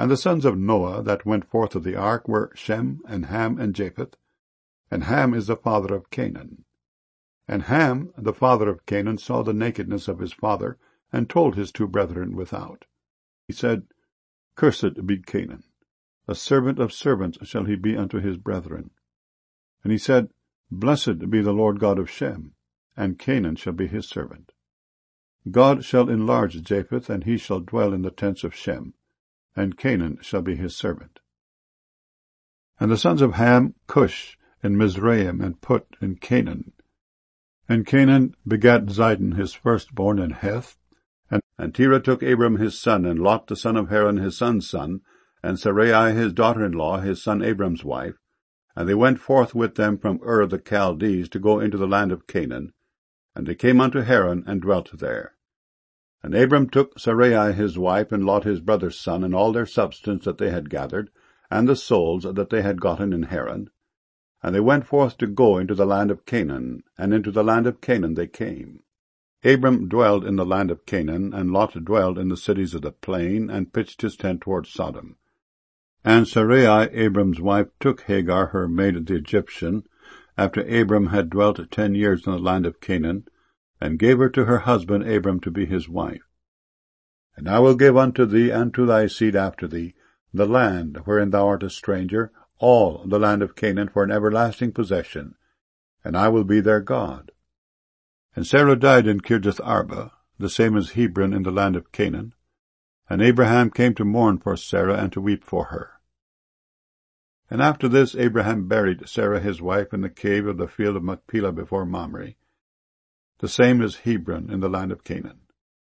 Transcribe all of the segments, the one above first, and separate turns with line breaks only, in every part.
And the sons of Noah that went forth of the ark were Shem, and Ham, and Japheth. And Ham is the father of Canaan. And Ham, the father of Canaan, saw the nakedness of his father, and told his two brethren without. He said, Cursed be Canaan, a servant of servants shall he be unto his brethren. And he said, Blessed be the Lord God of Shem, and Canaan shall be his servant. God shall enlarge Japheth, and he shall dwell in the tents of Shem, and Canaan shall be his servant. And the sons of Ham, Cush, and Mizraim, and Put, and Canaan. And Canaan begat Zidon his firstborn, and Heth. And Terah took Abram his son, and Lot the son of Haran his son's son, and Sarai his daughter-in-law, his son Abram's wife. And they went forth with them from Ur the Chaldees to go into the land of Canaan. And they came unto Haran, and dwelt there. And Abram took Sarai his wife, and Lot his brother's son, and all their substance that they had gathered, and the souls that they had gotten in Haran. And they went forth to go into the land of Canaan, and into the land of Canaan they came. Abram dwelled in the land of Canaan, and Lot dwelled in the cities of the plain, and pitched his tent toward Sodom. And Sarai, Abram's wife, took Hagar, her maid the Egyptian, after Abram had dwelt 10 years in the land of Canaan, and gave her to her husband Abram to be his wife. And I will give unto thee and to thy seed after thee the land wherein thou art a stranger, all the land of Canaan for an everlasting possession, and I will be their God. And Sarah died in Kirjath Arba, the same as Hebron in the land of Canaan. And Abraham came to mourn for Sarah, and to weep for her. And after this Abraham buried Sarah his wife in the cave of the field of Machpelah before Mamre, the same as Hebron in the land of Canaan.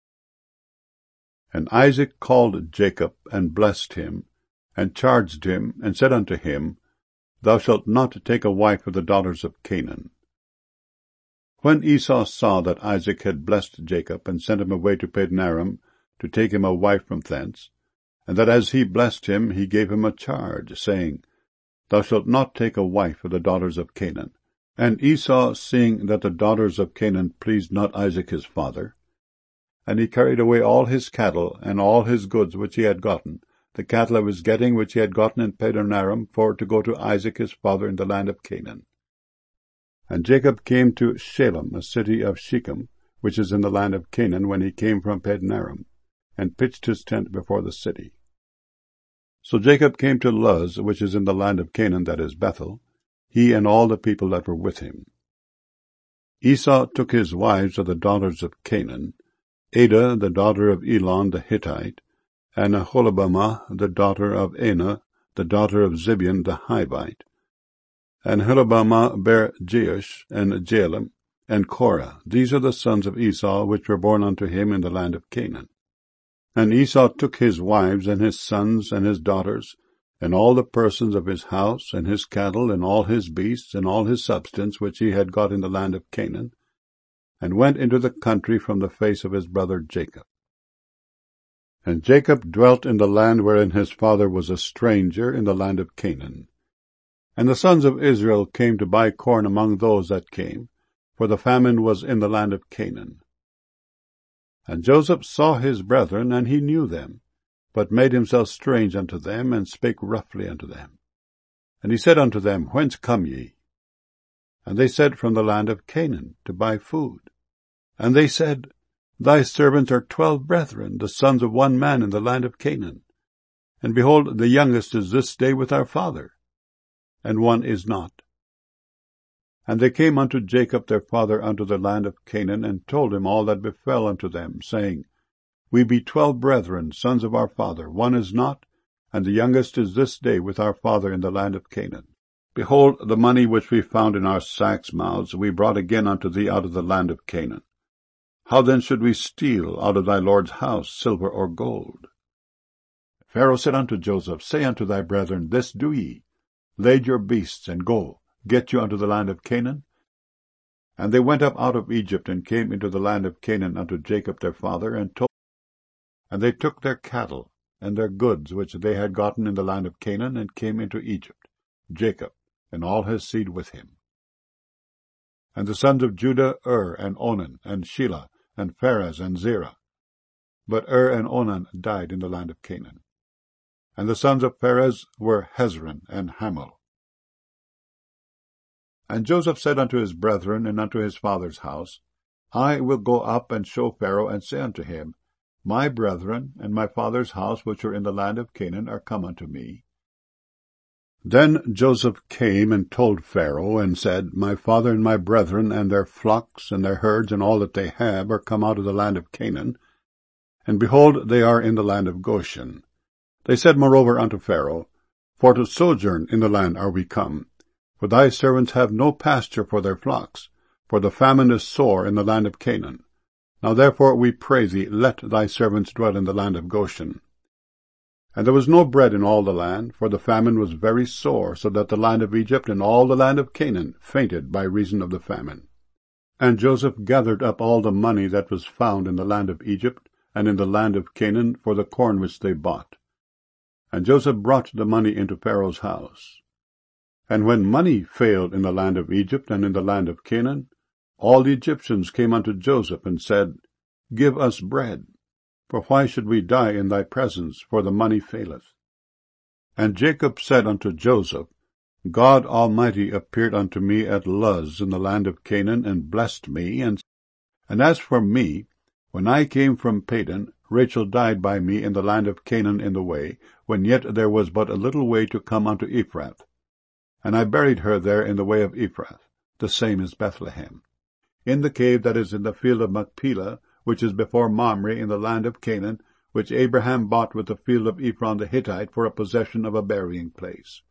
And Isaac called Jacob, and blessed him, and charged him, and said unto him, Thou shalt not take a wife of the daughters of Canaan. When Esau saw that Isaac had blessed Jacob, and sent him away to Padanaram, to take him a wife from thence, and that as he blessed him, he gave him a charge, saying, Thou shalt not take a wife of the daughters of Canaan. And Esau, seeing that the daughters of Canaan pleased not Isaac his father, and he carried away all his cattle, and all his goods which he had gotten, the cattle of his getting which he had gotten in Padanaram, for to go to Isaac his father in the land of Canaan. And Jacob came to Shalem, a city of Shechem, which is in the land of Canaan, when he came from Padanaram, and pitched his tent before the city. So Jacob came to Luz, which is in the land of Canaan, that is Bethel, he and all the people that were with him. Esau took his wives of the daughters of Canaan, Adah the daughter of Elon the Hittite, and Aholibamah the daughter of Anah, the daughter of Zibeon the Hivite. And Aholibamah bare Jeush, and Jalem, and Korah. These are the sons of Esau, which were born unto him in the land of Canaan. And Esau took his wives, and his sons, and his daughters, and all the persons of his house, and his cattle, and all his beasts, and all his substance which he had got in the land of Canaan, and went into the country from the face of his brother Jacob. And Jacob dwelt in the land wherein his father was a stranger, in the land of Canaan. And the sons of Israel came to buy corn among those that came, for the famine was in the land of Canaan. And Joseph saw his brethren, and he knew them, but made himself strange unto them, and spake roughly unto them. And he said unto them, Whence come ye? And they said, From the land of Canaan, to buy food. And they said, Thy servants are 12 brethren, the sons of one man in the land of Canaan. And behold, the youngest is this day with our father, and one is not. And they came unto Jacob their father unto the land of Canaan, and told him all that befell unto them, saying, We be 12 brethren, sons of our father, one is not, and the youngest is this day with our father in the land of Canaan. Behold, the money which we found in our sacks' mouths we brought again unto thee out of the land of Canaan. How then should we steal out of thy Lord's house silver or gold? Pharaoh said unto Joseph, Say unto thy brethren, This do ye, lade your beasts, and go, get you unto the land of Canaan. And they went up out of Egypt, and came into the land of Canaan unto Jacob their father, and they took their cattle and their goods which they had gotten in the land of Canaan, and came into Egypt, Jacob and all his seed with him. And the sons of Judah, and Onan, and Shelah, and Pharez, and Zerah. But and Onan died in the land of Canaan. And the sons of Perez were Hezron and Hamul. And Joseph said unto his brethren and unto his father's house, I will go up and show Pharaoh, and say unto him, My brethren and my father's house which are in the land of Canaan are come unto me. Then Joseph came and told Pharaoh, and said, My father and my brethren and their flocks and their herds and all that they have are come out of the land of Canaan, and behold, they are in the land of Goshen. They said moreover unto Pharaoh, For to sojourn in the land are we come, for thy servants have no pasture for their flocks, for the famine is sore in the land of Canaan. Now therefore we pray thee, let thy servants dwell in the land of Goshen. And there was no bread in all the land, for the famine was very sore, so that the land of Egypt and all the land of Canaan fainted by reason of the famine. And Joseph gathered up all the money that was found in the land of Egypt and in the land of Canaan for the corn which they bought. And Joseph brought the money into Pharaoh's house. And when money failed in the land of Egypt and in the land of Canaan, all the Egyptians came unto Joseph and said, Give us bread. For why should we die in thy presence, for the money faileth? And Jacob said unto Joseph, God Almighty appeared unto me at Luz in the land of Canaan, and blessed me, and as for me, when I came from Padan, Rachel died by me in the land of Canaan in the way, when yet there was but a little way to come unto Ephrath. And I buried her there in the way of Ephrath, the same is Bethlehem, in the cave that is in the field of Machpelah, which is before Mamre in the land of Canaan, which Abraham bought with the field of Ephron the Hittite for a possession of a burying place.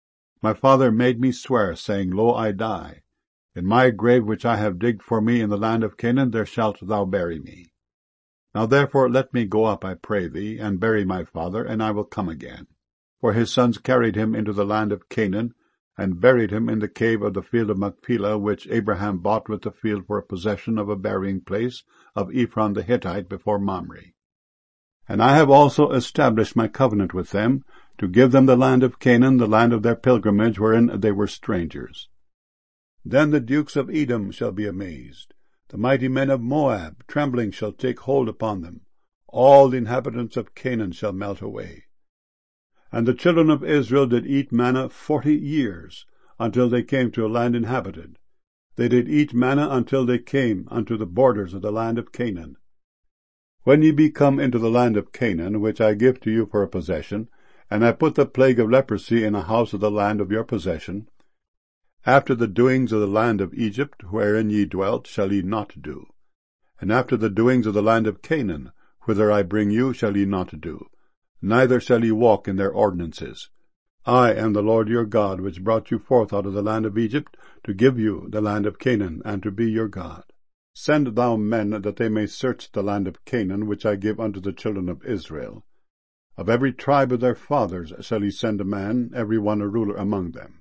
My father made me swear, saying, Lo, I die. In my grave which I have digged for me in the land of Canaan there shalt thou bury me. Now therefore let me go up, I pray thee, and bury my father, and I will come again. For his sons carried him into the land of Canaan, and buried him in the cave of the field of Machpelah, which Abraham bought with the field for a possession of a burying place of Ephron the Hittite before Mamre. And I have also established my covenant with them, to give them the land of Canaan, the land of their pilgrimage, wherein they were strangers. Then the dukes of Edom shall be amazed. The mighty men of Moab, trembling, shall take hold upon them. All the inhabitants of Canaan shall melt away. And the children of Israel did eat manna 40 years, until they came to a land inhabited. They did eat manna until they came unto the borders of the land of Canaan. When ye be come into the land of Canaan, which I give to you for a possession, and I put the plague of leprosy in a house of the land of your possession, after the doings of the land of Egypt, wherein ye dwelt, shall ye not do. And after the doings of the land of Canaan, whither I bring you, shall ye not do. Neither shall ye walk in their ordinances. I am the Lord your God, which brought you forth out of the land of Egypt, to give you the land of Canaan, and to be your God. Send thou men, that they may search the land of Canaan, which I give unto the children of Israel. Of every tribe of their fathers shall ye send a man, every one a ruler among them.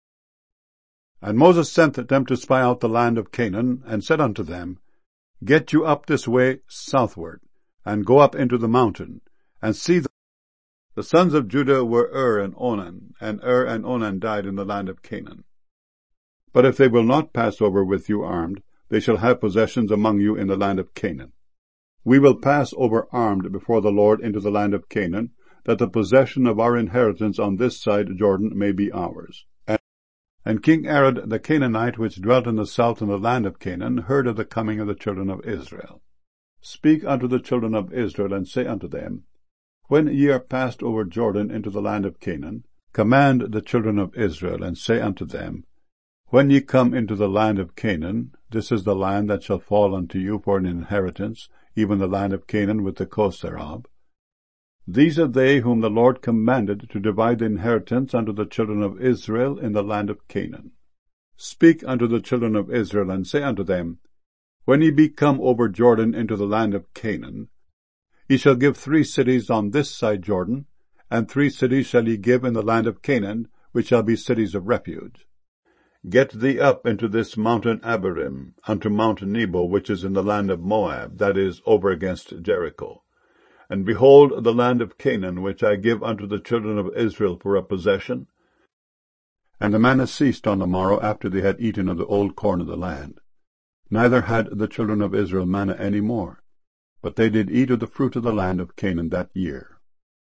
And Moses sent them to spy out the land of Canaan, and said unto them, Get you up this way southward, and go up into the mountain, and see the sons of Judah were and Onan, and and Onan died in the land of Canaan. But if they will not pass over with you armed, they shall have possessions among you in the land of Canaan. We will pass over armed before the Lord into the land of Canaan, that the possession of our inheritance on this side Jordan may be ours. And King Arad the Canaanite, which dwelt in the south in the land of Canaan, heard of the coming of the children of Israel. Speak unto the children of Israel, and say unto them, When ye are passed over Jordan into the land of Canaan, command the children of Israel, and say unto them, When ye come into the land of Canaan, this is the land that shall fall unto you for an inheritance, even the land of Canaan with the coast thereof. These are they whom the Lord commanded to divide the inheritance unto the children of Israel in the land of Canaan. Speak unto the children of Israel, and say unto them, When ye be come over Jordan into the land of Canaan, ye shall give 3 cities on this side Jordan, and 3 cities shall ye give in the land of Canaan, which shall be cities of refuge. Get thee up into this mountain Abarim, unto Mount Nebo, which is in the land of Moab, that is, over against Jericho. And behold the land of Canaan, which I give unto the children of Israel for a possession. And the manna ceased on the morrow after they had eaten of the old corn of the land. Neither had the children of Israel manna any more, but they did eat of the fruit of the land of Canaan that year.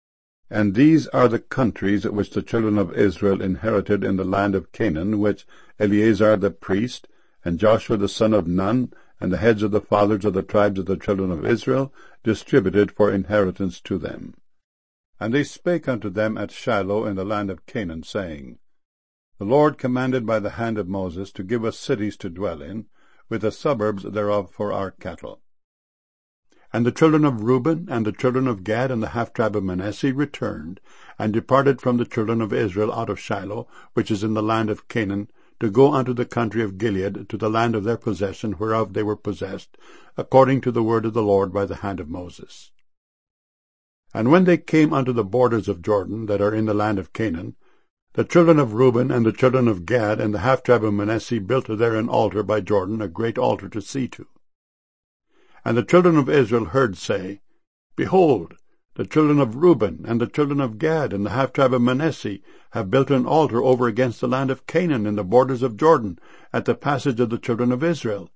And these are the countries which the children of Israel inherited in the land of Canaan, which Eleazar the priest, and Joshua the son of Nun, and the heads of the fathers of the tribes of the children of Israel, distributed for inheritance to them. And they spake unto them at Shiloh in the land of Canaan, saying, The Lord commanded by the hand of Moses to give us cities to dwell in, with the suburbs thereof for our cattle. And the children of Reuben, and the children of Gad, and the half-tribe of Manasseh returned, and departed from the children of Israel out of Shiloh, which is in the land of Canaan, to go unto the country of Gilead, to the land of their possession, whereof they were possessed, according to the word of the Lord by the hand of Moses. And when they came unto the borders of Jordan, that are in the land of Canaan, the children of Reuben, and the children of Gad, and the half-tribe of Manasseh built there an altar by Jordan, a great altar to see to. And the children of Israel heard say, Behold, the children of Reuben, and the children of Gad, and the half-tribe of Manasseh have built an altar over against the land of Canaan in the borders of Jordan, at the passage of the children of Israel.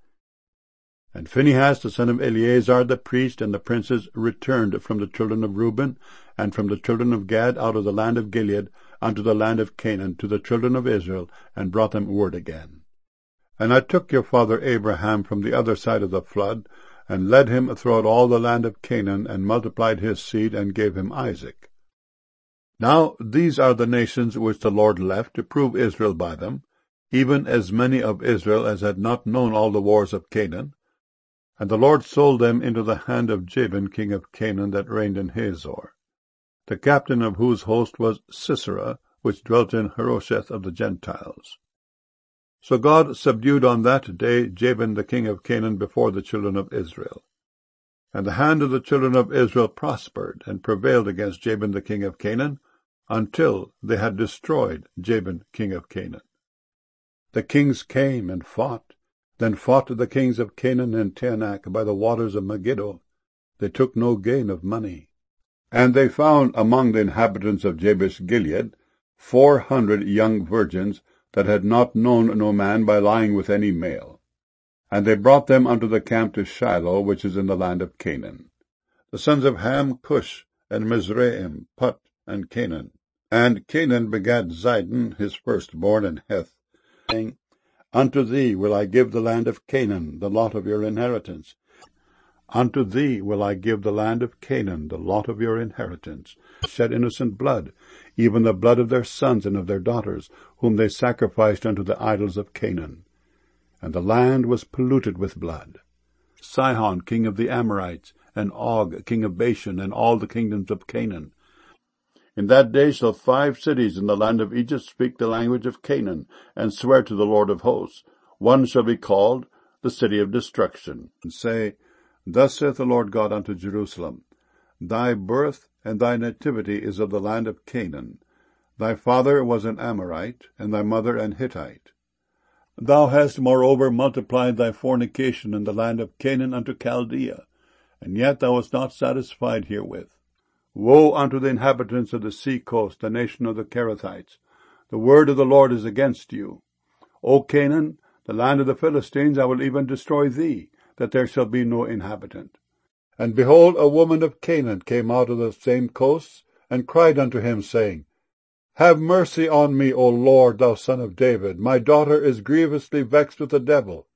And Phinehas the son of Eleazar the priest and the princes returned from the children of Reuben, and from the children of Gad out of the land of Gilead unto the land of Canaan to the children of Israel, and brought them word again. And I took your father Abraham from the other side of the flood, and led him throughout all the land of Canaan, and multiplied his seed, and gave him Isaac. Now these are the nations which the Lord left, to prove Israel by them, even as many of Israel as had not known all the wars of Canaan. And the Lord sold them into the hand of Jabin king of Canaan, that reigned in Hazor, the captain of whose host was Sisera, which dwelt in Harosheth of the Gentiles. So God subdued on that day Jabin the king of Canaan before the children of Israel. And the hand of the children of Israel prospered, and prevailed against Jabin the king of Canaan, until they had destroyed Jabin king of Canaan. The kings came and fought. Then fought the kings of Canaan and Taanach by the waters of Megiddo. They took no gain of money. And they found among the inhabitants of Jabesh Gilead 400 young virgins, that had not known no man by lying with any male. And they brought them unto the camp to Shiloh, which is in the land of Canaan. The sons of Ham, Cush, and Mizraim, Put, and Canaan. And Canaan begat Zidon, his firstborn, and Heth, saying, Unto thee will I give the land of Canaan, the lot of your inheritance. Unto thee will I give the land of Canaan, the lot of your inheritance. Shed innocent blood, even the blood of their sons and of their daughters, whom they sacrificed unto the idols of Canaan. And the land was polluted with blood. Sihon king of the Amorites, and Og king of Bashan, and all the kingdoms of Canaan. In that day shall 5 cities in the land of Egypt speak the language of Canaan, and swear to the Lord of hosts. One shall be called the city of destruction, and say, Thus saith the Lord God unto Jerusalem, Thy birth and thy nativity is of the land of Canaan. Thy father was an Amorite, and thy mother an Hittite. Thou hast moreover multiplied thy fornication in the land of Canaan unto Chaldea, and yet thou wast not satisfied herewith. Woe unto the inhabitants of the sea coast, the nation of the Cherethites! The word of the Lord is against you. O Canaan, the land of the Philistines, I will even destroy thee, that there shall be no inhabitant. And behold, a woman of Canaan came out of the same coasts, and cried unto him, saying, Have mercy on me, O Lord, thou son of David. My daughter is grievously vexed with the devil.